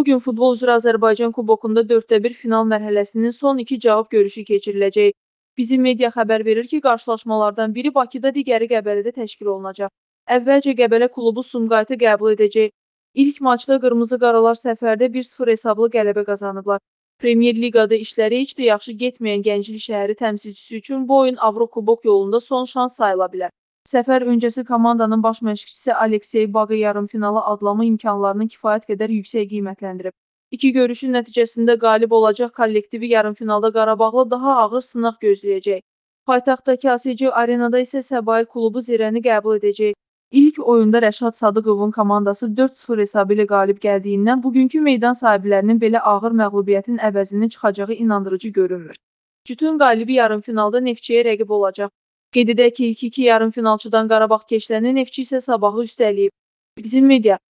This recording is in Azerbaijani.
Bugün futbol üzrə Azərbaycan Kubokunda 4-1 final mərhələsinin son iki cavab görüşü keçiriləcək. Bizim media xəbər verir ki, qarşılaşmalardan biri Bakıda, digəri Qəbələdə təşkil olunacaq. Əvvəlcə Qəbələ klubu Sumqayıtı qəbul edəcək. İlk maçda Qırmızı Qaralar səfərdə 1-0 hesablı qələbə qazanıblar. Premyer Liqada işləri heç də yaxşı getməyən Gənclik şəhəri təmsilçisi üçün bu oyun Avrokubok yolunda son şans sayıla bilər. Səfər öncəsi komandanın baş məşqçisi Aleksey Bağı yarımfinala adlama imkanlarını kifayət qədər yüksək qiymətləndirib. İki görüşün nəticəsində qalib olacaq kollektivi yarımfinalda Qarabağla daha ağır sınaq gözləyəcək. Paytaxtdakı ASC Arenada isə Səbail klubu Zirəni qəbul edəcək. İlk oyunda Rəşad Sadıqovun komandası 4-0 hesabı ilə qalib gəldiyindən bugünkü meydan sahiblərinin belə ağır məğlubiyyətin əvəzinin çıxacağı inandırıcı görünmür. Cütün qalibi yarımfinalda Neftçiyə rəqib olacaq. Qeyd edək ki, ilk iki yarımfinalçıdan Qarabağ keçiləni, Neftçi isə Sabahı üstələyib. Bizim media